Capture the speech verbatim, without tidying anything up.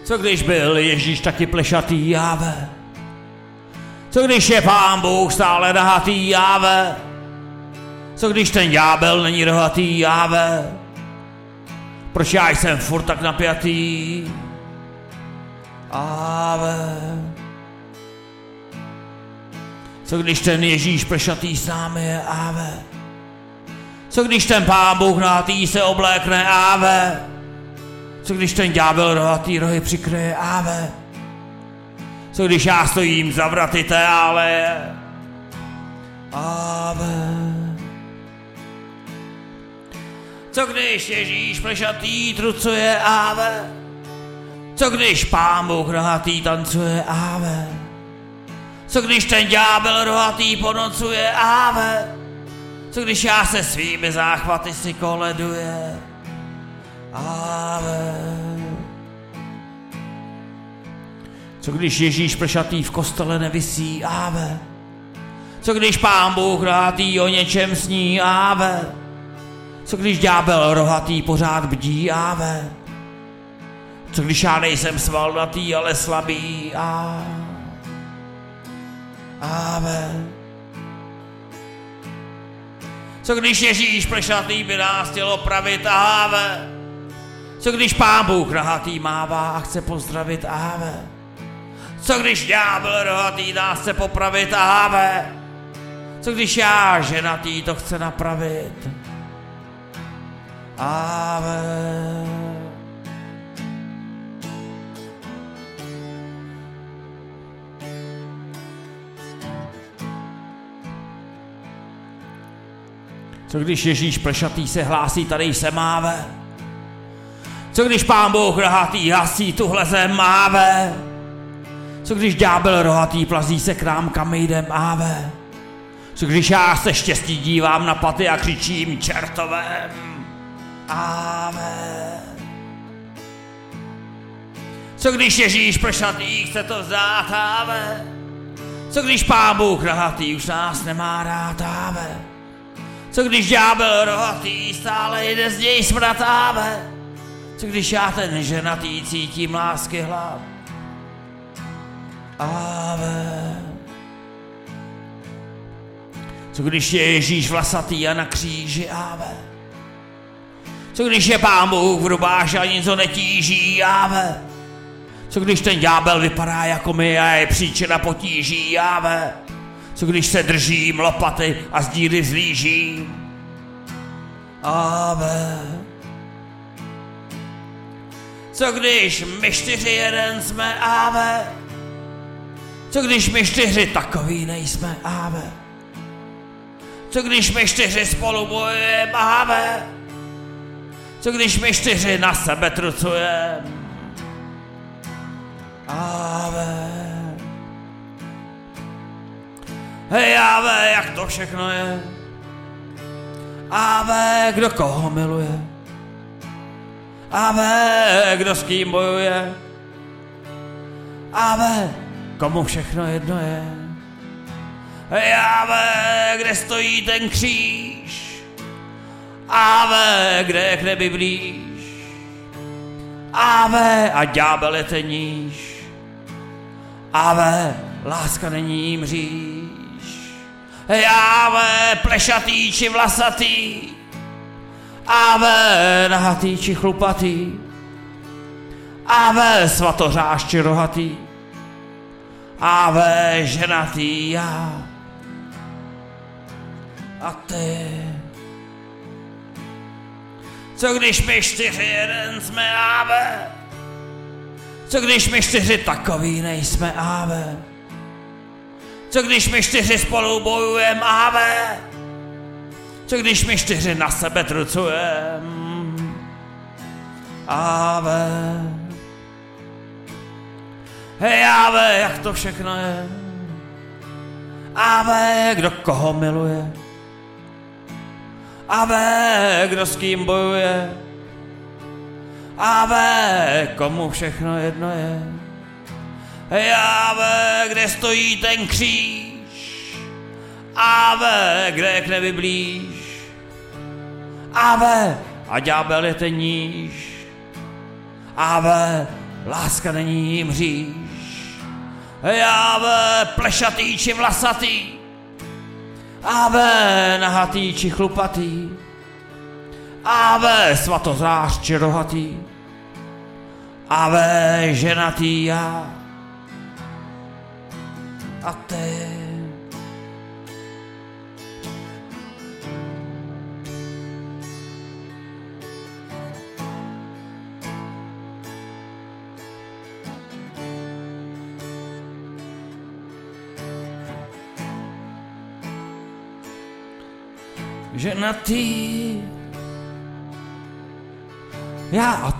Co když byl Ježíš taky plešatý, Jáve? Co když je Pán Bůh stále nahatý, Jáve? Co když ten ďábel není rohatý, Jáve? Proč já jsem furt tak napjatý, Jáve? Co když ten Ježíš plešatý s námi je, Jáve? Co když ten Pán Bůh nahatý se oblékne, Jáve? Co když ten ďábel rohatý rohy přikryje, Jáve? Co když já stojím za vraty té aleje, Jáve? Co když Ježíš plešatý trucuje, Jáve? Co když Pán Bůh rohatý tancuje, Jáve? Co když ten ďábel rohatý ponocuje, Jáve? Co když já se svými záchvaty si koleduje, Jáve? Co když Ježíš plešatý v kostele nevisí, Jáve? Co když Pán Bůh rohatý o něčem sní, Jáve? Co když ďábel rohatý pořád bdí, Jáve? Co když já nejsem svalnatý, ale slabý, Jáve? Co když Ježíš plešatý by nás chtěl opravit, Jáve? Co když Pán Bůh rohatý mává a chce pozdravit, Jáve? Co když ďábel rohatý nás chce popravit, Jáve? Co když já ženatý to chce napravit, Jáve? Co když Ježíš plešatý se hlásí, tady jsem, Jáve? Co když Pán Bůh rohatý hasí tuhle zem, Jáve? Co když ďábel rohatý plazí se k nám, kam jdem, Jáve? Co když já se štěstí dívám na paty a křičím čertovém, Jáve? Co když Ježíš plešatý chce to vzát, Jáve? Co když Pán Bůh rohatý už nás nemá rád, Jáve? Co když ďábel rohatý stále jde z něj smrad, Jáve? Co když já ten ženatý cítím lásky hlad, Jáve? Co když je Ježíš vlasatý a na kříži, Jáve? Co když je Pán Bůh v rubáši a nic ho netíží, Jáve? Co když ten ďábel vypadá jako my a je příčina potíží, Jáve? Co když se držím lopaty a z díry vzlížím, Jáve? Co když my čtyři jeden jsme, Jáve? Co když my čtyři takový nejsme, Jáve? Co když my čtyři spolu bojujeme, Jáve? Co když my čtyři na sebe trucujeme, Jáve? Hej, Jáve, jak to všechno je? Jáve, kdo koho miluje? Jáve, kdo s kým bojuje? Jáve, komu všechno jedno je? Hej, Jáve, kde stojí ten kříž? Jáve, kde je k nebi blíž? Jáve, a ďábel je ten níž. Jáve, láska není jim říš. Jáve, plešatý či vlasatý, Jáve, nahatý či chlupatý, Jáve, svatořáš či rohatý, Jáve, ženatý já a ty. Co když my čtyři jeden jsme, Jáve? Co když my čtyři takový nejsme, Jáve? Co když my čtyři spolu bojujeme, Jáve? Co když my čtyři na sebe trucujeme, Jáve? Hej, Jáve, jak to všechno je? Jáve, kdo koho miluje? Jáve, kdo s kým bojuje? Jáve, komu všechno jedno je? Jáve, kde stojí ten kříž? Jáve, kde je k nebi blíž? Jáve, a ďábel je ten níž. Jáve, láska není mříž. Ave, plešatý či vlasatý, ave, nahatý či chlupatý, ave, svatozář či rohatý, ave, ženatý já a ty. Ženatý já a